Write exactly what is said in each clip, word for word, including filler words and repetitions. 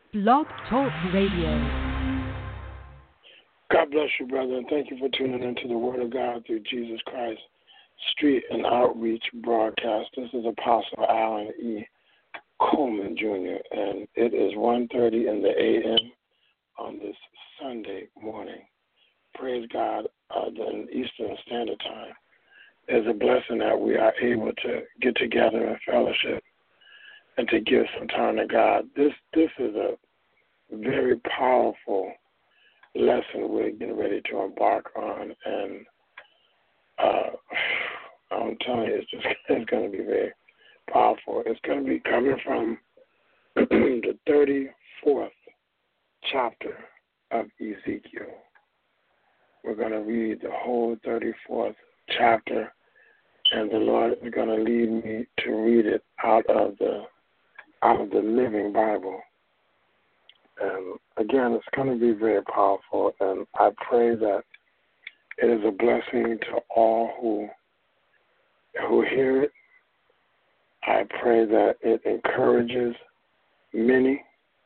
Blog Talk Radio. God bless you, brother, and thank you for tuning into the Word of God through Jesus Christ Street and Outreach broadcast. This is Apostle Alan E. Coleman, Junior, and it is one thirty in the a m on this Sunday morning. Praise God, uh, in Eastern Standard Time. It's a blessing that we are able to get together in fellowship and to give some time to God. This this is a very powerful lesson we're getting ready to embark on, and uh, I'm telling you, it's just it's going to be very powerful. It's going to be coming from the thirty-fourth chapter of Ezekiel. We're going to read the whole thirty-fourth chapter, and the Lord is going to lead me to read it out of the out of the Living Bible. And again, it's going to be very powerful, and I pray that it is a blessing to all who who hear it. I pray that it encourages many,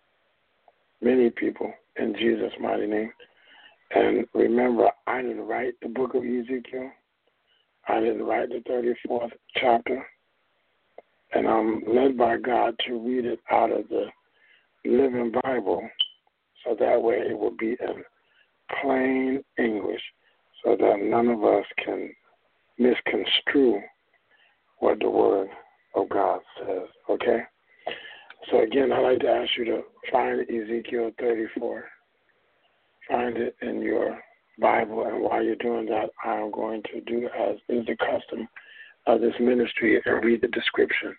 many people in Jesus' mighty name. And remember, I didn't write the book of Ezekiel. I didn't write the thirty-fourth chapter. And I'm led by God to read it out of the Living Bible, so that way it will be in plain English, so that none of us can misconstrue what the Word of God says, okay? So again, I'd like to ask you to find Ezekiel thirty-four. Find it in your Bible, and while you're doing that, I'm going to do as is the custom of this ministry and read the description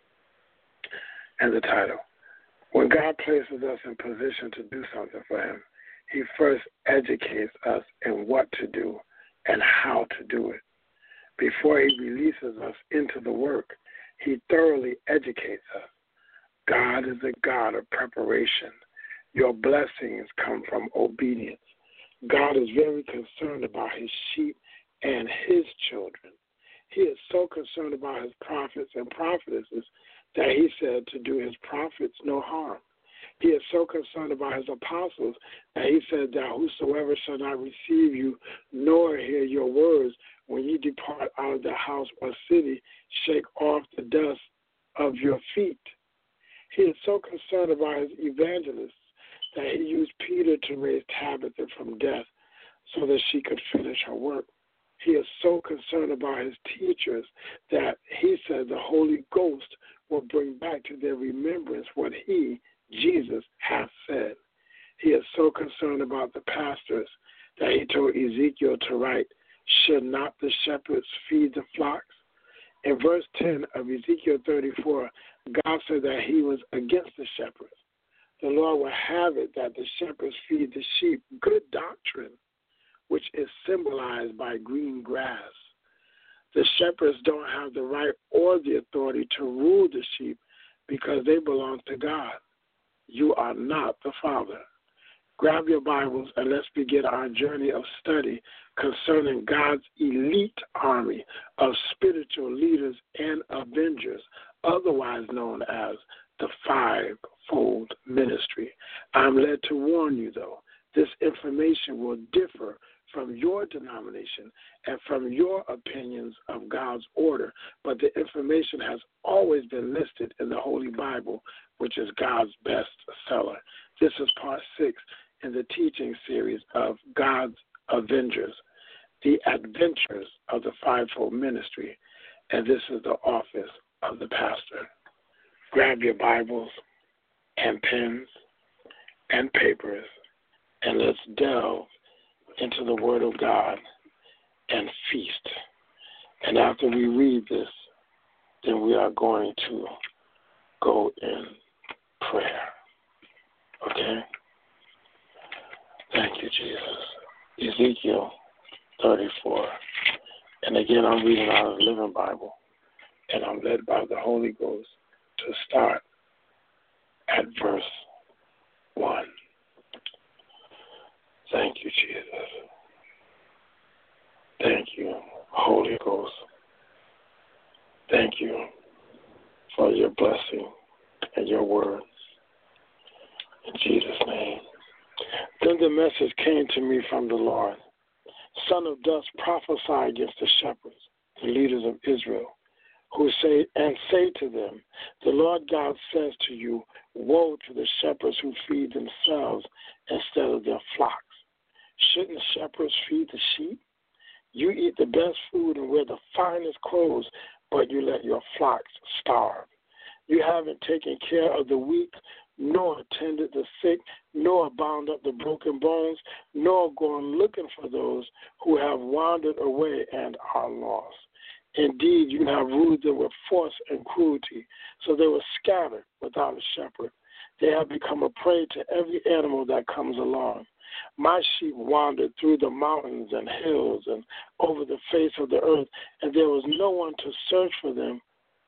and the title. When God places us in position to do something for him, he first educates us in what to do and how to do it. Before he releases us into the work, he thoroughly educates us. God is a God of preparation. Your blessings come from obedience. God is very concerned about his sheep and his children. He is so concerned about his prophets and prophetesses that he said to do his prophets no harm. He is so concerned about his apostles that he said that whosoever shall not receive you nor hear your words when you depart out of the house or city, shake off the dust of your feet. He is so concerned about his evangelists that he used Peter to raise Tabitha from death so that she could finish her work. He is so concerned about his teachers that he said the Holy Ghost will bring back to their remembrance what he, Jesus, has said. He is so concerned about the pastors that he told Ezekiel to write, should not the shepherds feed the flocks? In verse ten of Ezekiel thirty-four, God said that he was against the shepherds. The Lord will have it that the shepherds feed the sheep good doctrine, which is symbolized by green grass. The shepherds don't have the right or the authority to rule the sheep because they belong to God. You are not the Father. Grab your Bibles and let's begin our journey of study concerning God's elite army of spiritual leaders and avengers, otherwise known as the fivefold ministry. I'm led to warn you, though, this information will differ from your denomination and from your opinions of God's order, but the information has always been listed in the Holy Bible, which is God's best seller. This is part six in the teaching series of God's Avengers, the adventures of the fivefold ministry, and this is the office of the pastor. Grab your Bibles and pens and papers, and let's delve into the Word of God and feast. And after we read this, then we are going to go in prayer. Okay? Thank you, Jesus. Ezekiel thirty-four. And again, I'm reading out of the Living Bible, and I'm led by the Holy Ghost to start at verse one. Thank you, Jesus. Thank you, Holy Ghost. Thank you for your blessing and your words. In the message came to me from the Lord. Son of dust, prophesy against the shepherds, the leaders of Israel, who say and say to them, the Lord God says to you, woe to the shepherds who feed themselves instead of their flocks. Shouldn't shepherds feed the sheep? You eat the best food and wear the finest clothes, but you let your flocks starve. You haven't taken care of the weak, nor tended the sick, nor bound up the broken bones, nor gone looking for those who have wandered away and are lost. Indeed, you have ruled them with force and cruelty, so they were scattered without a shepherd. They have become a prey to every animal that comes along. My sheep wandered through the mountains and hills and over the face of the earth, and there was no one to search for them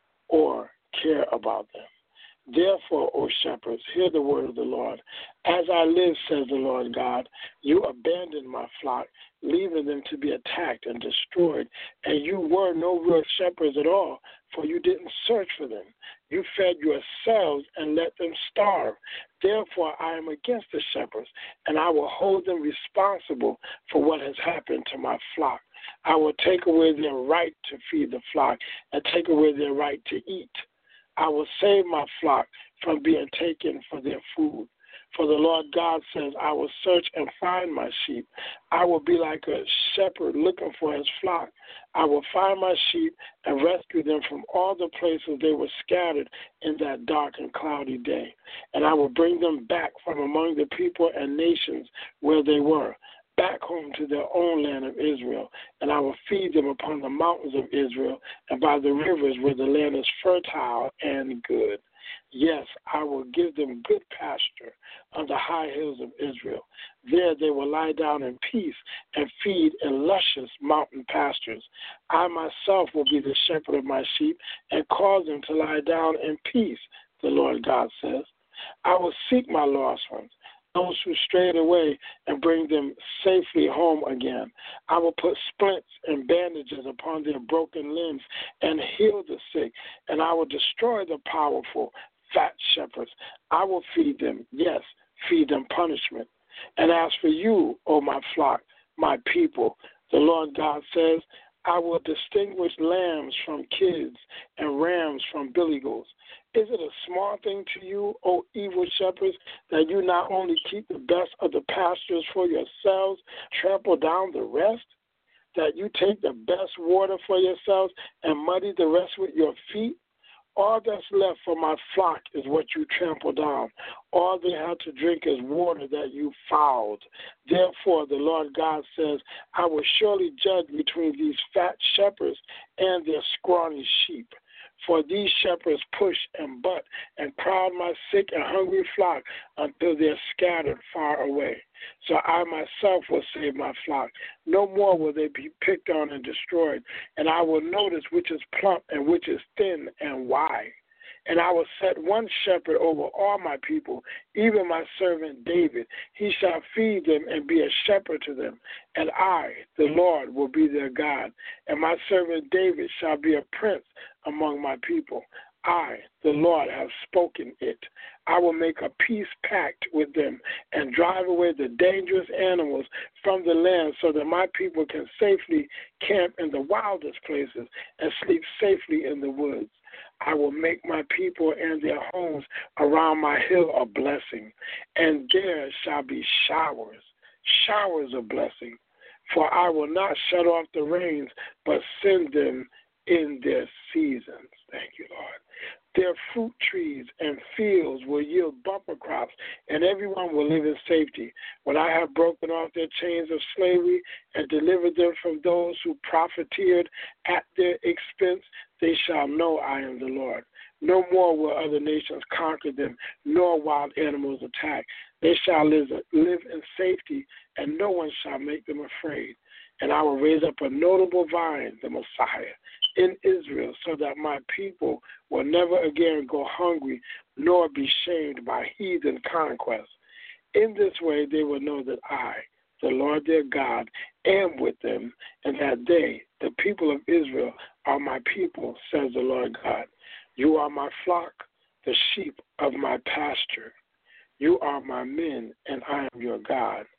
or care about them. Therefore, O shepherds, hear the word of the Lord. As I live, says the Lord God, you abandoned my flock, leaving them to be attacked and destroyed. And you were no real shepherds at all, for you didn't search for them. You fed yourselves and let them starve. Therefore, I am against the shepherds, and I will hold them responsible for what has happened to my flock. I will take away their right to feed the flock and take away their right to eat. I will save my flock from being taken for their food. For the Lord God says, I will search and find my sheep. I will be like a shepherd looking for his flock. I will find my sheep and rescue them from all the places they were scattered in that dark and cloudy day. And I will bring them back from among the people and nations where they were, back home to their own land of Israel, and I will feed them upon the mountains of Israel and by the rivers where the land is fertile and good. Yes, I will give them good pasture on the high hills of Israel. There they will lie down in peace and feed in luscious mountain pastures. I myself will be the shepherd of my sheep and cause them to lie down in peace, the Lord God says. I will seek my lost ones, those who strayed away, and bring them safely home again. I will put splints and bandages upon their broken limbs and heal the sick, and I will destroy the powerful, fat shepherds. I will feed them, yes, feed them punishment. And as for you, O my flock, my people, the Lord God says, I will distinguish lambs from kids and rams from billy goats. Is it a small thing to you, O evil shepherds, that you not only keep the best of the pastures for yourselves, trample down the rest, that you take the best water for yourselves and muddy the rest with your feet? All that's left for my flock is what you trample down. All they have to drink is water that you fouled. Therefore, the Lord God says, I will surely judge between these fat shepherds and their scrawny sheep. For these shepherds push and butt and crowd my sick and hungry flock until they're scattered far away. So I myself will save my flock. No more will they be picked on and destroyed. And I will notice which is plump and which is thin and wide. And I will set one shepherd over all my people, even my servant David. He shall feed them and be a shepherd to them. And I, the Lord, will be their God. And my servant David shall be a prince among my people. I, the Lord, have spoken it. I will make a peace pact with them and drive away the dangerous animals from the land so that my people can safely camp in the wildest places and sleep safely in the woods. I will make my people and their homes around my hill a blessing, and there shall be showers, showers of blessing. For I will not shut off the rains, but send them in their seasons. Thank you, Lord. Their fruit trees and fields will yield bumper crops, and everyone will live in safety. When I have broken off their chains of slavery and delivered them from those who profiteered at their expense, they shall know I am the Lord. No more will other nations conquer them, nor wild animals attack. They shall live, live in safety, and no one shall make them afraid. And I will raise up a notable vine, the Messiah, in Israel, so that my people will never again go hungry, nor be shamed by heathen conquest. In this way they will know that I, the Lord their God, am with them, and that they, the people of Israel, are my people, says the Lord God. You are my flock, the sheep of my pasture. You are my men, and I am your God.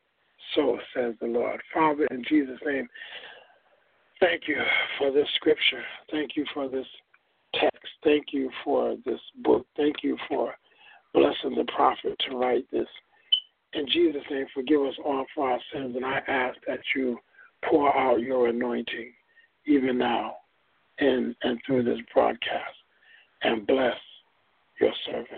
so says the Lord. Father, in Jesus' name, thank you for this scripture. Thank you for this text. Thank you for this book. Thank you for blessing the prophet to write this. In Jesus' name, forgive us all for our sins, and I ask that you pour out your anointing even now in and through this broadcast, and bless your servant.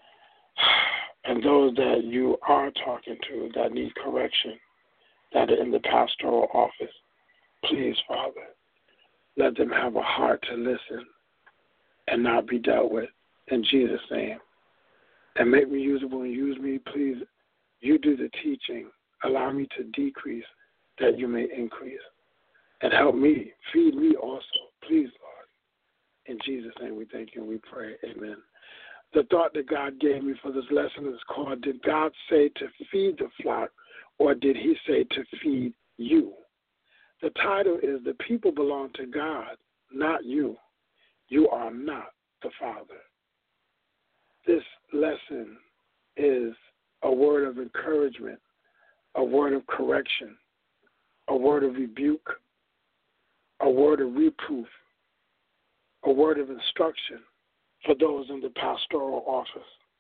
And those that you are talking to that need correction, that are in the pastoral office, please, Father, let them have a heart to listen and not be dealt with. In Jesus' name. And make me usable and use me, please. You do the teaching. Allow me to decrease that you may increase. And help me, feed me also, please, Lord. In Jesus' name we thank you and we pray. Amen. The thought that God gave me for this lesson is called, did God say to feed the flock, or did he say to feed you? The title is, the people belong to God, not you. You are not the Father. This lesson is a word of encouragement, a word of correction, a word of rebuke, a word of reproof, a word of instruction for those in the pastoral office.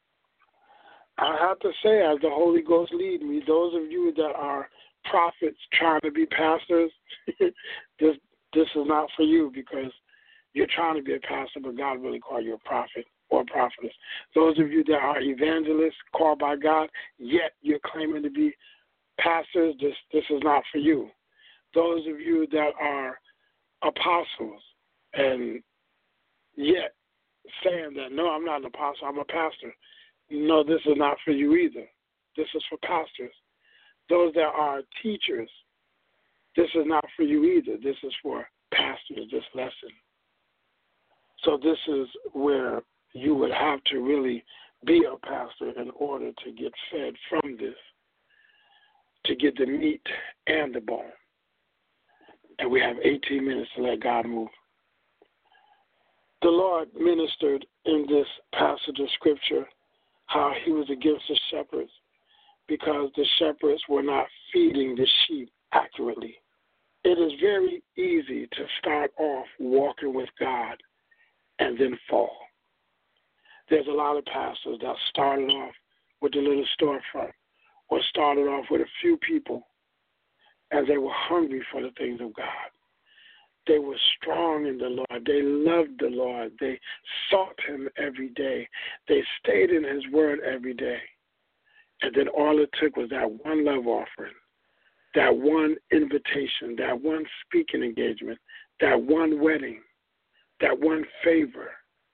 I have to say, as the Holy Ghost lead me, those of you that are prophets trying to be pastors, this this is not for you, because you're trying to be a pastor, but God really called you a prophet or a prophetess. Those of you that are evangelists called by God, yet you're claiming to be pastors, this this is not for you. Those of you that are apostles and yet saying that, no, I'm not an apostle, I'm a pastor. No, this is not for you either. This is for pastors. Those that are teachers, this is not for you either. This is for pastors, this lesson. So this is where you would have to really be a pastor in order to get fed from this, to get the meat and the bone. And we have eighteen minutes to let God move. The Lord ministered in this passage of Scripture how he was against the shepherds because the shepherds were not feeding the sheep accurately. It is very easy to start off walking with God and then fall. There's a lot of pastors that started off with a little storefront or started off with a few people, and they were hungry for the things of God. They were strong in the Lord. They loved the Lord. They sought him every day. They stayed in his word every day. And then all it took was that one love offering, that one invitation, that one speaking engagement, that one wedding, that one favor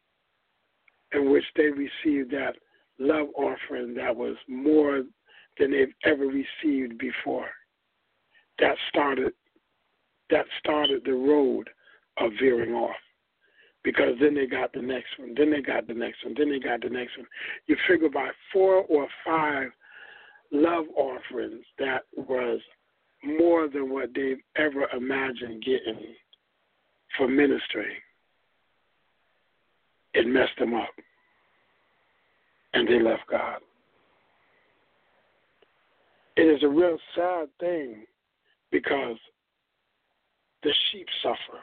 in which they received that love offering that was more than they've ever received before. That started that started the road of veering off, because then they got the next one, then they got the next one, then they got the next one. You figure by four or five love offerings that was more than what they've ever imagined getting for ministering. It messed them up, and they left God. It is a real sad thing, because the sheep suffer.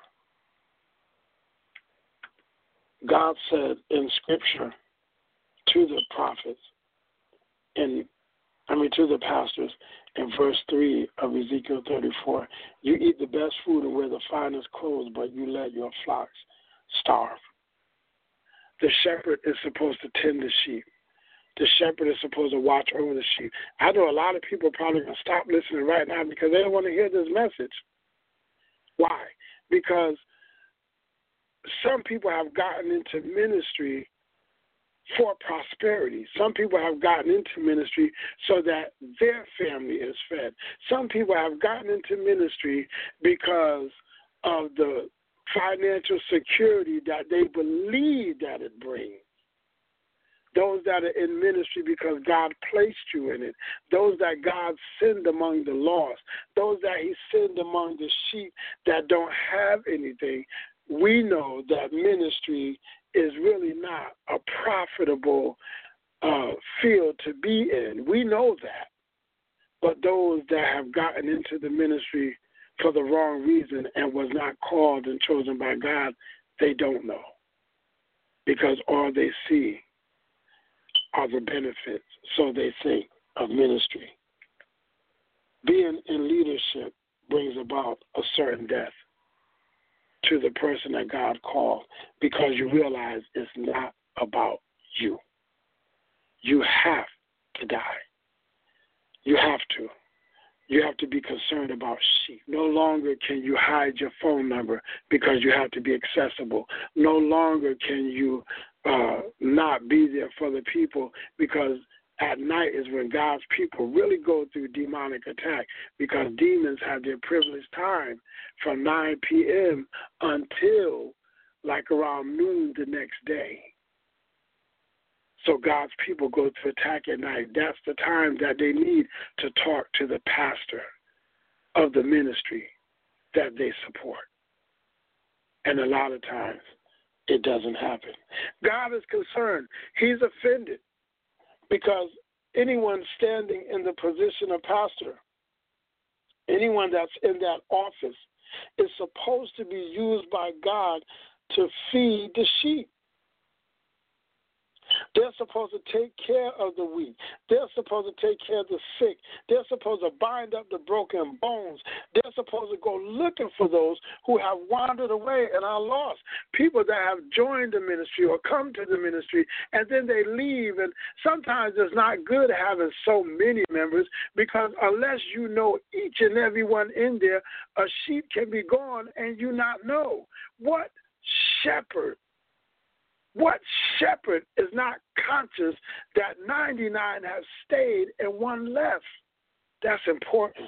God said in Scripture to the prophets, in, I mean to the pastors, in verse three of Ezekiel thirty-four, you eat the best food and wear the finest clothes, but you let your flocks starve. The shepherd is supposed to tend the sheep. The shepherd is supposed to watch over the sheep. I know a lot of people are probably going to stop listening right now because they don't want to hear this message. Why? Because some people have gotten into ministry for prosperity. Some people have gotten into ministry so that their family is fed. Some people have gotten into ministry because of the financial security that they believe that it brings. Those that are in ministry because God placed you in it. Those that God sent among the lost. Those that he sent among the sheep that don't have anything. We know that ministry is really not a profitable uh, field to be in. We know that. But those that have gotten into the ministry for the wrong reason and was not called and chosen by God, they don't know. Because all they see are the benefits, so they think, of ministry. Being in leadership brings about a certain death to the person that God called, because you realize it's not about you. You have to die. You have to. You have to be concerned about sheep. No longer can you hide your phone number because you have to be accessible. No longer can you uh, not be there for the people, because at night is when God's people really go through demonic attack, because demons have their privileged time from nine p.m. until like around noon the next day. So God's people go to attack at night. That's the time that they need to talk to the pastor of the ministry that they support. And a lot of times it doesn't happen. God is concerned. He's offended because anyone standing in the position of pastor, anyone that's in that office, is supposed to be used by God to feed the sheep. They're supposed to take care of the weak. They're supposed to take care of the sick. They're supposed to bind up the broken bones. They're supposed to go looking for those who have wandered away and are lost. People that have joined the ministry or come to the ministry and then they leave. And sometimes it's not good having so many members, because unless you know each and every one in there, a sheep can be gone and you not know. What shepherd What shepherd is not conscious that ninety-nine have stayed and one left? That's important.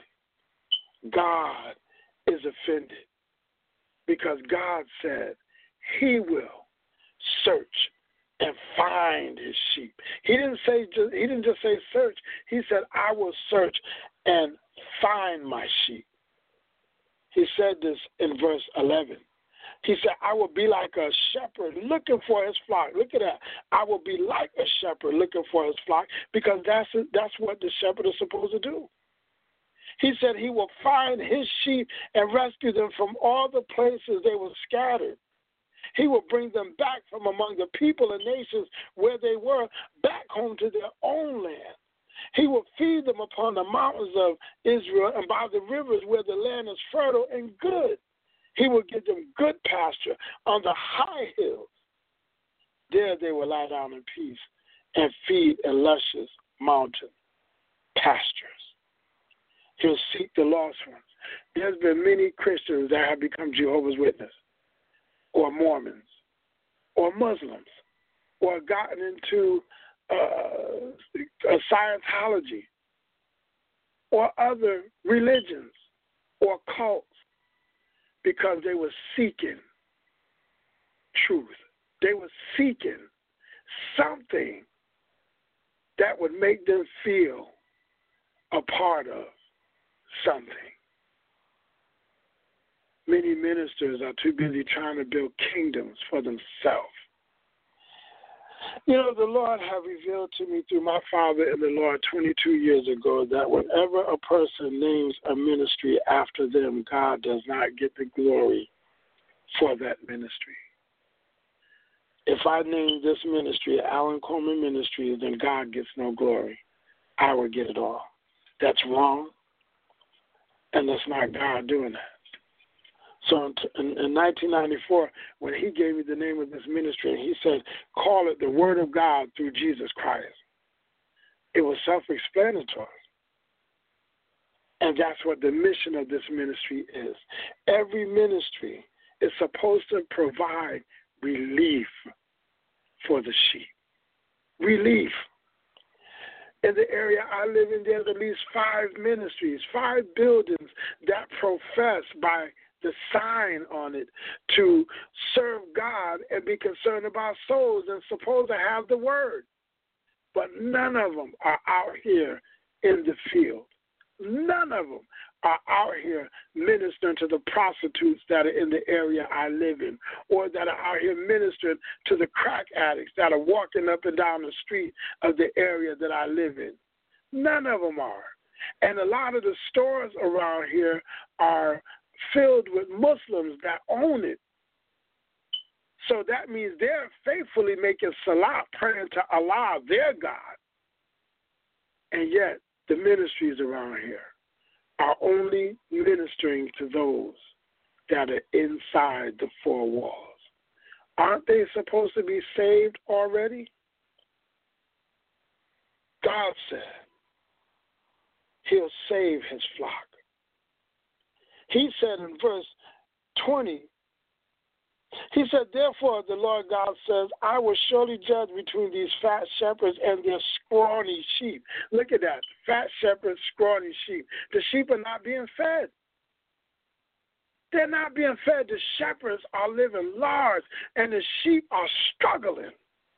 God is offended because God said he will search and find his sheep. He didn't say just, he didn't just say search. He said, I will search and find my sheep. He said this in verse eleven. He said, I will be like a shepherd looking for his flock. Look at that. I will be like a shepherd looking for his flock, because that's that's what the shepherd is supposed to do. He said he will find his sheep and rescue them from all the places they were scattered. He will bring them back from among the people and nations where they were, back home to their own land. He will feed them upon the mountains of Israel and by the rivers where the land is fertile and good. He will give them good pasture on the high hills. There they will lie down in peace and feed in luscious mountain pastures. He'll seek the lost ones. There's been many Christians that have become Jehovah's Witnesses or Mormons or Muslims or gotten into uh, Scientology or other religions or cults, because they were seeking truth. They were seeking something that would make them feel a part of something. Many ministers are too busy trying to build kingdoms for themselves. You know, the Lord have revealed to me through my Father in the Lord twenty-two years ago that whenever a person names a ministry after them, God does not get the glory for that ministry. If I name this ministry Alan Coleman Ministries, then God gets no glory. I will get it all. That's wrong, and that's not God doing that. So in, in nineteen ninety-four, when he gave me the name of this ministry, and he said, call it the Word of God through Jesus Christ, it was self-explanatory. And that's what the mission of this ministry is. Every ministry is supposed to provide relief for the sheep. Relief. In the area I live in, there's at least five ministries, five buildings that profess by the sign on it to serve God and be concerned about souls and supposed to have the word. But none of them are out here in the field. None of them are out here ministering to the prostitutes that are in the area I live in, or that are out here ministering to the crack addicts that are walking up and down the street of the area that I live in. None of them are. And a lot of the stores around here are filled with Muslims that own it. So that means they're faithfully making salat, praying to Allah, their God. And yet the ministries around here are only ministering to those that are inside the four walls. Aren't they supposed to be saved already? God said he'll save his flock. He said in verse twenty, he said, therefore, the Lord God says, I will surely judge between these fat shepherds and their scrawny sheep. Look at that, fat shepherds, scrawny sheep. The sheep are not being fed. They're not being fed. The shepherds are living large, and the sheep are struggling.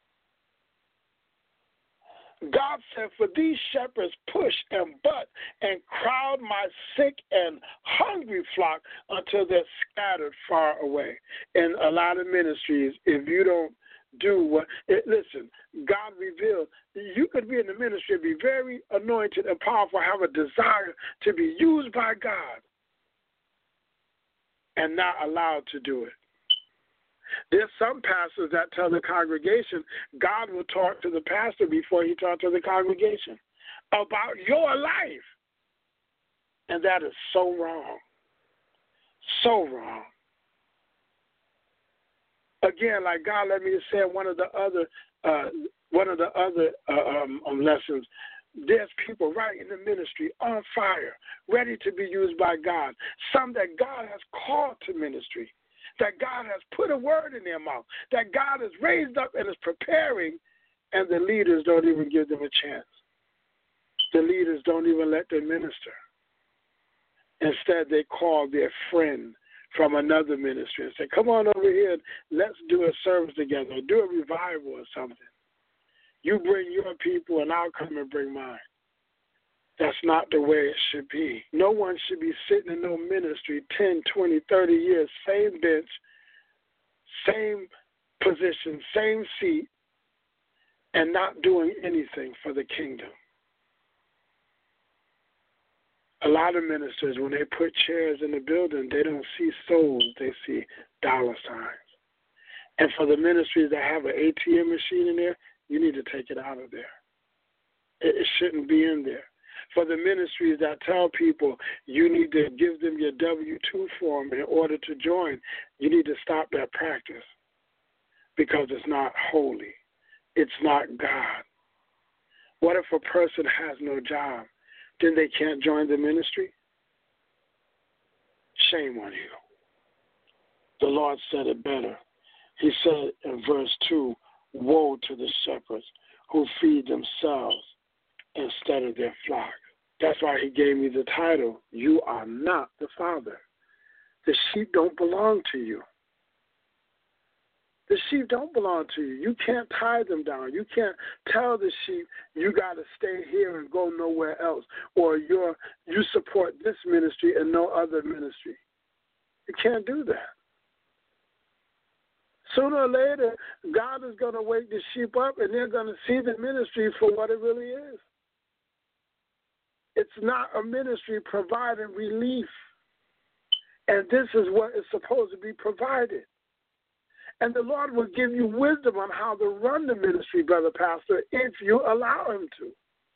God said, for these shepherds push and butt and crowd my sick and hungry flock until they're scattered far away. In a lot of ministries, if you don't do what, it, listen, God revealed, you could be in the ministry, be very anointed and powerful, have a desire to be used by God, and not allowed to do it. There's some pastors that tell the congregation God will talk to the pastor before he talks to the congregation about your life. And that is so wrong. So wrong. Again, like God let me say one of the other uh, one of the other uh, um, um, lessons, there's people right in the ministry on fire, ready to be used by God. Some that God has called to ministry, that God has put a word in their mouth, that God has raised up and is preparing, and the leaders don't even give them a chance. The leaders don't even let them minister. Instead, they call their friend from another ministry and say, come on over here, let's do a service together, do a revival or something. You bring your people and I'll come and bring mine. That's not the way it should be. No one should be sitting in no ministry ten, twenty, thirty years, same bench, same position, same seat, and not doing anything for the kingdom. A lot of ministers, when they put chairs in the building, they don't see souls, they see dollar signs. And for the ministries that have an A T M machine in there, you need to take it out of there. It, it shouldn't be in there. For the ministries that tell people you need to give them your W two form in order to join, you need to stop that practice because it's not holy. It's not God. What if a person has no job? Then they can't join the ministry? Shame on you. The Lord said it better. He said in verse two, woe to the shepherds who feed themselves instead of their flock. That's why he gave me the title, You Are Not the Father. The sheep don't belong to you. The sheep don't belong to you. You can't tie them down. You can't tell the sheep you got to stay here and go nowhere else, or you're, you support this ministry and no other ministry. You can't do that. Sooner or later, God is going to wake the sheep up and they're going to see the ministry for what it really is. It's not a ministry providing relief. And this is what is supposed to be provided. And the Lord will give you wisdom on how to run the ministry, Brother Pastor, if you allow him to.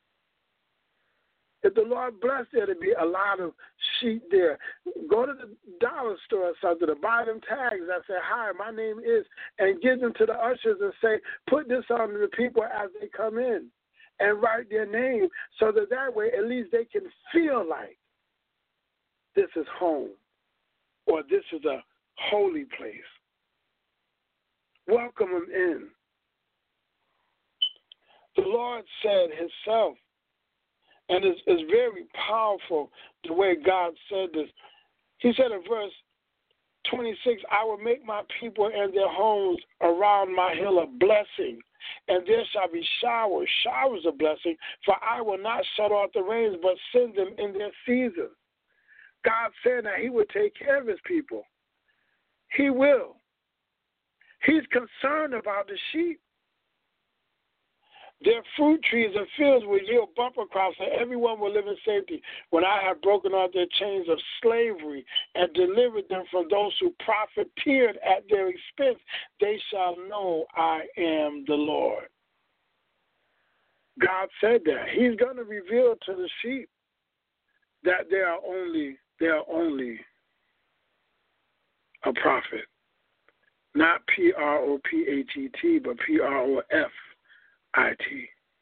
If the Lord bless there to be a lot of sheep there, go to the dollar store or something to buy them tags that say, hi, my name is, and give them to the ushers and say, put this on the people as they come in, and write their name so that that way at least they can feel like this is home or this is a holy place. Welcome them in. The Lord said himself, and it's, it's very powerful the way God said this. He said in verse twenty-six, I will make my people and their homes around my hill a blessing, and there shall be showers, showers of blessing, for I will not shut off the rains, but send them in their season. God said that he would take care of his people. He will. He's concerned about the sheep. Their fruit trees and fields will yield bumper crops, and everyone will live in safety. When I have broken off their chains of slavery and delivered them from those who profiteered at their expense, they shall know I am the Lord. God said that. He's going to reveal to the sheep that they are only, they are only a prophet. Not P R O P H E T, but P R O F I T.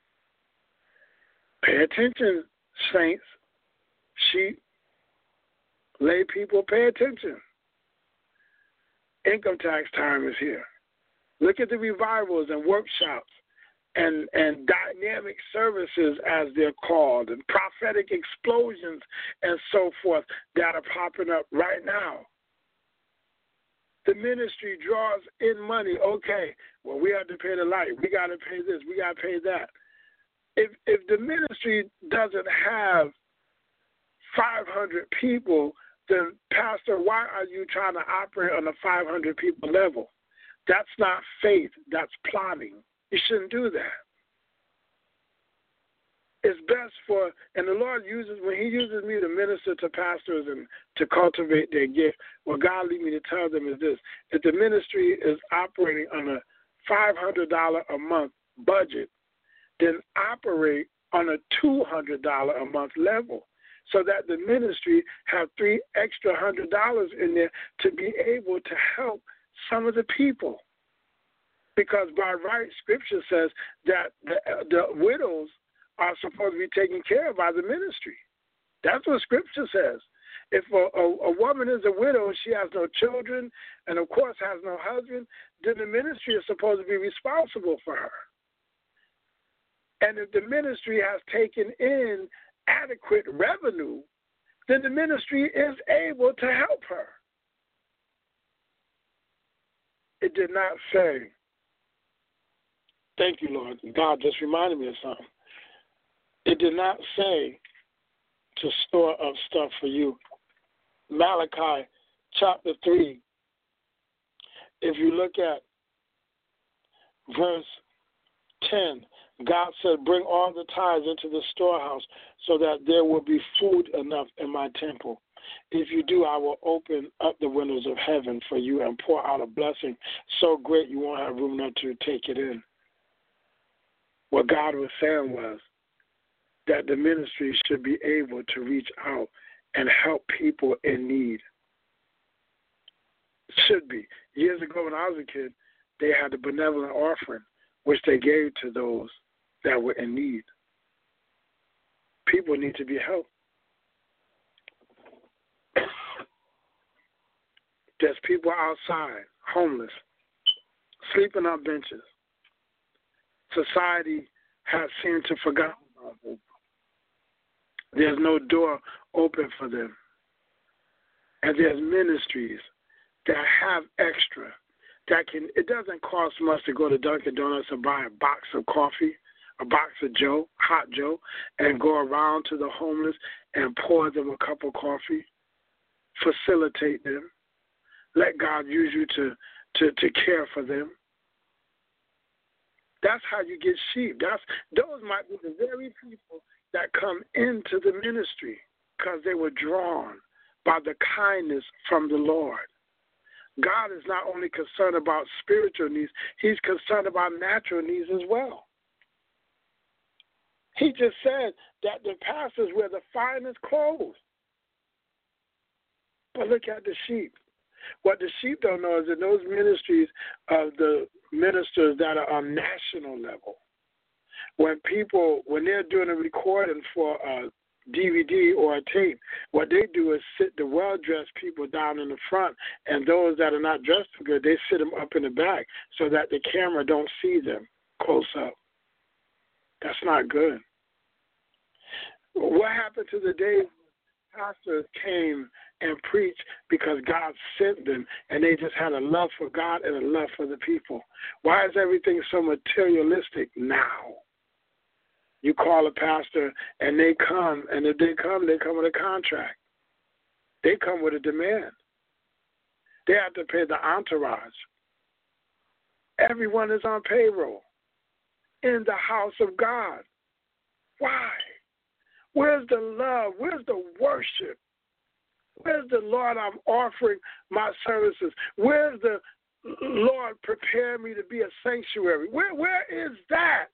Pay attention, saints, sheep, lay people, pay attention. Income tax time is here. Look at the revivals and workshops and, and dynamic services, as they're called, and prophetic explosions and so forth that are popping up right now. The ministry draws in money. Okay, well, we have to pay the light. We got to pay this. We got to pay that. If if the ministry doesn't have five hundred people, then, Pastor, why are you trying to operate on a five hundred people level? That's not faith. That's plotting. You shouldn't do that. It's best for, and the Lord uses, when he uses me to minister to pastors and to cultivate their gift, what God leads me to tell them is this: if the ministry is operating on a five hundred dollars a month budget, then operate on a two hundred dollars a month level, so that the ministry have three extra hundred dollars in there to be able to help some of the people. Because by right, Scripture says that the, the widows are supposed to be taken care of by the ministry. That's what Scripture says. If a, a, a woman is a widow and she has no children and, of course, has no husband, then the ministry is supposed to be responsible for her. And if the ministry has taken in adequate revenue, then the ministry is able to help her. It did not say, thank you, Lord. God just reminded me of something. It did not say to store up stuff for you. Malachi chapter three, if you look at verse ten, God said, bring all the tithes into the storehouse so that there will be food enough in my temple. If you do, I will open up the windows of heaven for you and pour out a blessing so great you won't have room enough to take it in. What God was saying was that the ministry should be able to reach out and help people in need. Should be. Years ago when I was a kid, they had the benevolent offering, which they gave to those that were in need. People need to be helped. There's people outside, homeless, sleeping on benches. Society has seemed to forget about them. There's no door open for them. And there's ministries that have extra. That can. It doesn't cost much to go to Dunkin' Donuts and buy a box of coffee, a box of Joe, hot Joe, and go around to the homeless and pour them a cup of coffee. Facilitate them. Let God use you to, to, to care for them. That's how you get sheep. That's those might be the very people that come into the ministry because they were drawn by the kindness from the Lord. God is not only concerned about spiritual needs, he's concerned about natural needs as well. He just said that the pastors wear the finest clothes. But look at the sheep. What the sheep don't know is that those ministries of the ministers that are on national level, when people, when they're doing a recording for a D V D or a tape, what they do is sit the well-dressed people down in the front, and those that are not dressed good, they sit them up in the back so that the camera don't see them close up. That's not good. What happened to the days pastors came and preached because God sent them, and they just had a love for God and a love for the people? Why is everything so materialistic now? You call a pastor, and they come, and if they come, they come with a contract. They come with a demand. They have to pay the entourage. Everyone is on payroll. in the house of God. Why? Where's the love? Where's the worship? Where's the Lord, I'm offering my services? Where's the Lord, prepare me to be a sanctuary? Where, where is that?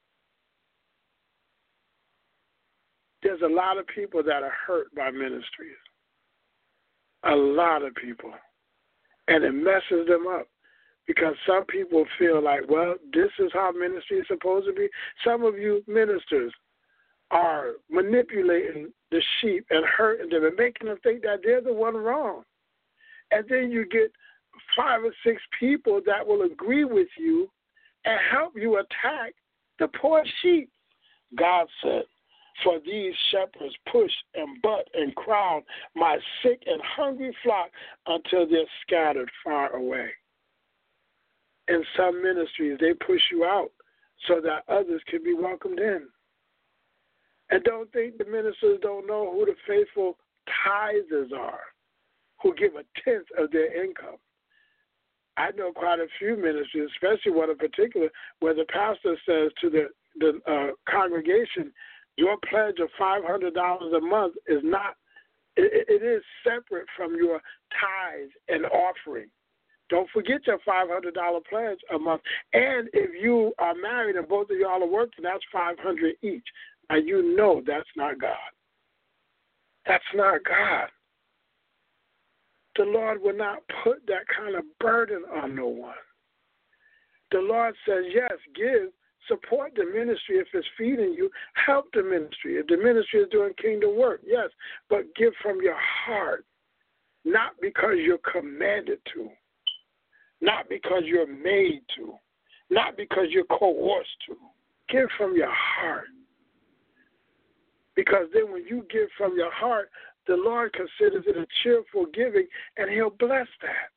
There's a lot of people that are hurt by ministries. A lot of people. And it messes them up because some people feel like, well, this is how ministry is supposed to be. Some of you ministers are manipulating the sheep and hurting them and making them think that they're the one wrong. And then you get five or six people that will agree with you and help you attack the poor sheep. God said, for these shepherds push and butt and crowd my sick and hungry flock until they're scattered far away. In some ministries, they push you out so that others can be welcomed in. And don't think the ministers don't know who the faithful tithers are, who give a tenth of their income. I know quite a few ministries, especially one in particular, where the pastor says to the, the uh, congregation, your pledge of five hundred dollars a month is not, it, it is separate from your tithes and offering. Don't forget your five hundred dollars pledge a month. And if you are married and both of y'all are working, that's five hundred dollars each. Now, you know that's not God. That's not God. The Lord will not put that kind of burden on no one. The Lord says, yes, give, support the ministry if it's feeding you. Help the ministry. If the ministry is doing kingdom work, yes, but give from your heart, not because you're commanded to, not because you're made to, not because you're coerced to. Give from your heart. Because then when you give from your heart, the Lord considers it a cheerful giving, and he'll bless that.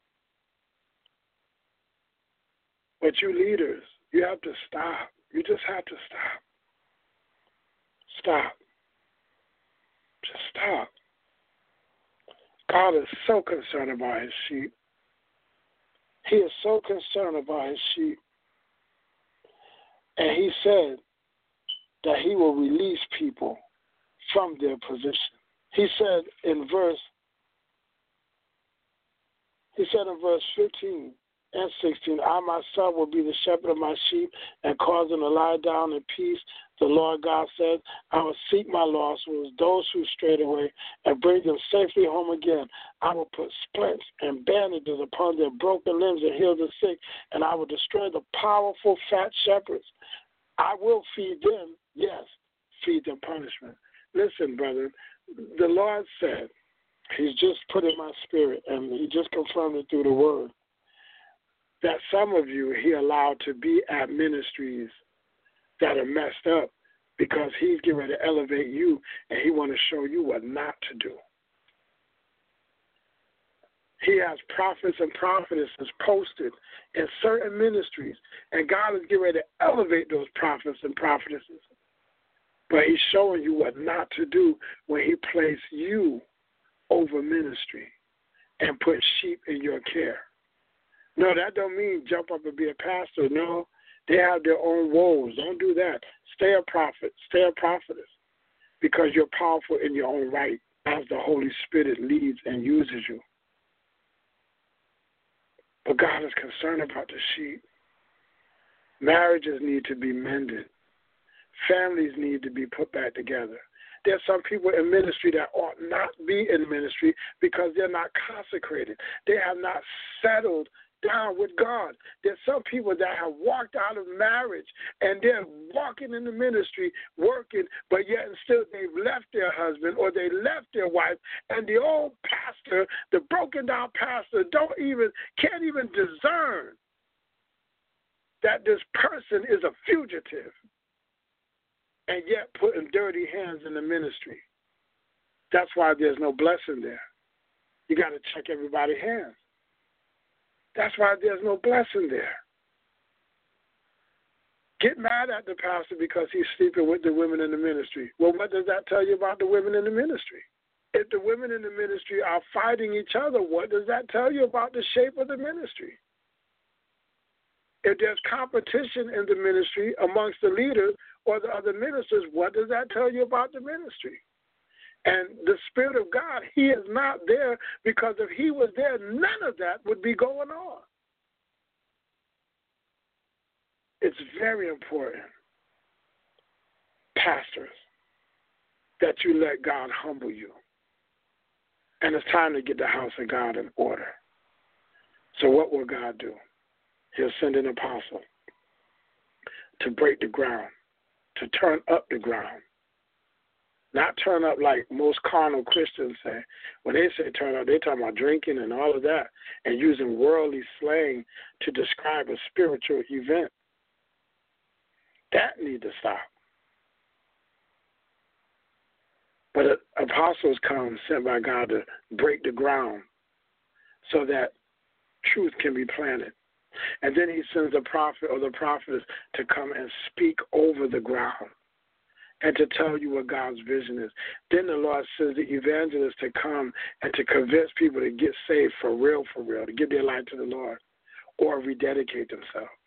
But you leaders, you have to stop. You just have to stop. Stop. Just stop. God is so concerned about his sheep. He is so concerned about his sheep. And he said that he will release people from their position. He said in verse, he said in verse fifteen and sixteen, I myself will be the shepherd of my sheep and cause them to lie down in peace. The Lord God said, I will seek my lost ones, those who strayed away, and bring them safely home again. I will put splints and bandages upon their broken limbs and heal the sick, and I will destroy the powerful fat shepherds. I will feed them, yes, feed them punishment. Listen, brother, the Lord said, he's just put in my spirit, and he just confirmed it through the word, that some of you he allowed to be at ministries that are messed up because he's getting ready to elevate you, and he want to show you what not to do. He has prophets and prophetesses posted in certain ministries, and God is getting ready to elevate those prophets and prophetesses. But he's showing you what not to do when he placed you over ministry and put sheep in your care. No, that don't mean jump up and be a pastor. No, they have their own woes. Don't do that. Stay a prophet. Stay a prophetess because you're powerful in your own right as the Holy Spirit leads and uses you. But God is concerned about the sheep. Marriages need to be mended. Families need to be put back together. There's some people in ministry that ought not be in ministry because they're not consecrated. They have not settled down with God. There's some people that have walked out of marriage and they're walking in the ministry, working, but yet and still they've left their husband or they left their wife, and the old pastor, the broken down pastor, don't even can't even discern that this person is a fugitive, and yet putting dirty hands in the ministry. That's why there's no blessing there. You got to check everybody's hands. That's why there's no blessing there. Get mad at the pastor because he's sleeping with the women in the ministry. Well, what does that tell you about the women in the ministry? If the women in the ministry are fighting each other, what does that tell you about the shape of the ministry? If there's competition in the ministry amongst the leaders or the other ministers, what does that tell you about the ministry? And the Spirit of God, He is not there, because if He was there, none of that would be going on. It's very important, pastors, that you let God humble you. And it's time to get the house of God in order. So what will God do? He'll send an apostle to break the ground, to turn up the ground. Not turn up like most carnal Christians say. When they say turn up, they're talking about drinking and all of that and using worldly slang to describe a spiritual event. That needs to stop. But apostles come sent by God to break the ground so that truth can be planted. And then He sends a prophet or the prophetess to come and speak over the ground and to tell you what God's vision is. Then the Lord sends the evangelist to come and to convince people to get saved for real, for real, to give their life to the Lord or rededicate themselves.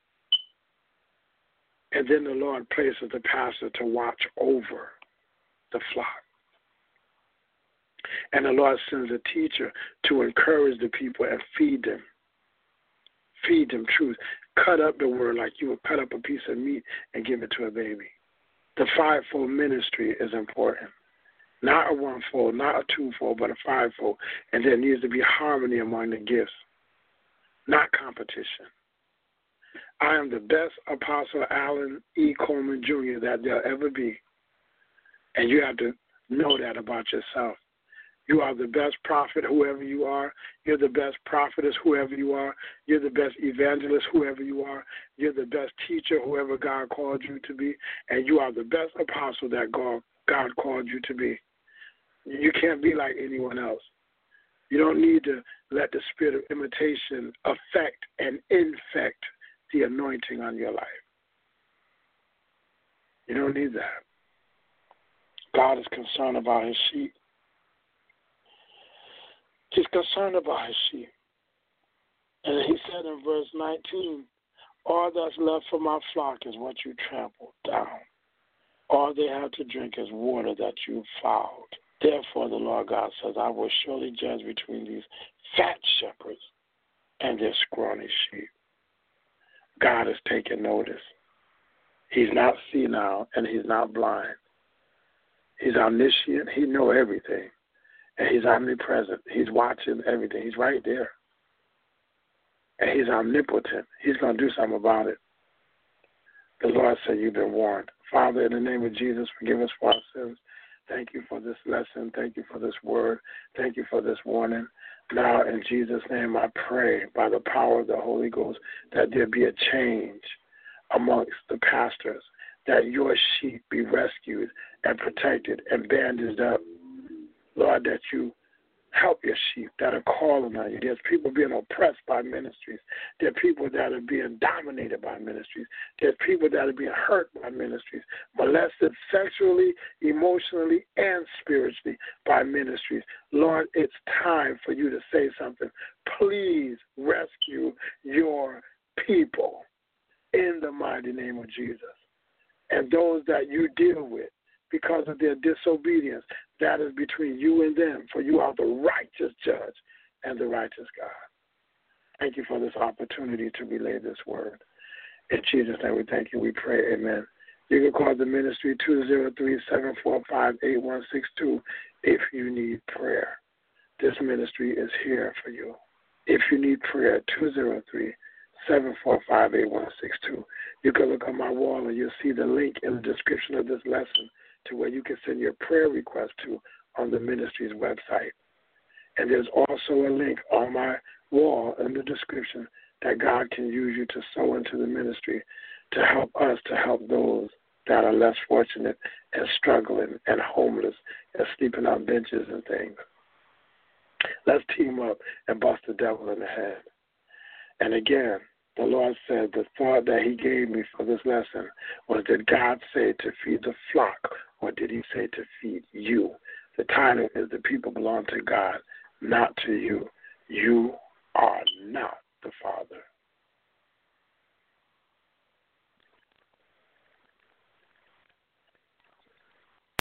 And then the Lord places the pastor to watch over the flock. And the Lord sends a teacher to encourage the people and feed them. Feed them truth. Cut up the word like you would cut up a piece of meat and give it to a baby. The fivefold ministry is important. Not a one-fold, not a two-fold, but a fivefold. And there needs to be harmony among the gifts, not competition. I am the best Apostle Allen E. Coleman Junior that there'll ever be. And you have to know that about yourself. You are the best prophet, whoever you are. You're the best prophetess, whoever you are. You're the best evangelist, whoever you are. You're the best teacher, whoever God called you to be. And you are the best apostle that God, God called you to be. You can't be like anyone else. You don't need to let the spirit of imitation affect and infect the anointing on your life. You don't need that. God is concerned about His sheep. He's concerned about His sheep. And He said in verse nineteen, all that's left for my flock is what you trampled down. All they have to drink is water that you fouled. Therefore, the Lord God says, I will surely judge between these fat shepherds and their scrawny sheep. God is taking notice. He's not senile and He's not blind. He's omniscient. He knows everything. And He's omnipresent. He's watching everything. He's right there. And He's omnipotent. He's going to do something about it. The Lord said, you've been warned. Father, in the name of Jesus, forgive us for our sins. Thank you for this lesson. Thank you for this word. Thank you for this warning. Now, in Jesus' name, I pray by the power of the Holy Ghost that there be a change amongst the pastors, that your sheep be rescued and protected and bandaged up. Lord, that you help your sheep that are calling on you. There's people being oppressed by ministries. There are people that are being dominated by ministries. There's people that are being hurt by ministries, molested sexually, emotionally, and spiritually by ministries. Lord, it's time for you to say something. Please rescue your people in the mighty name of Jesus. And those that you deal with, because of their disobedience, that is between you and them, for you are the righteous judge and the righteous God. Thank you for this opportunity to relay this word. In Jesus' name we thank you, we pray, amen. You can call the ministry two zero three, seven four five, eight one six two if you need prayer. This ministry is here for you. If you need prayer, two zero three, seven four five, eight one six two. You can look on my wall and you'll see the link in the description of this lesson to where you can send your prayer request to on the ministry's website. And there's also a link on my wall in the description that God can use you to sow into the ministry to help us to help those that are less fortunate and struggling and homeless and sleeping on benches and things. Let's team up and bust the devil in the head. And again, the Lord said the thought that He gave me for this lesson was, did God say to feed the flock, or did He say to feed you? The title is The People Belong to God, not to you. You are not the Father.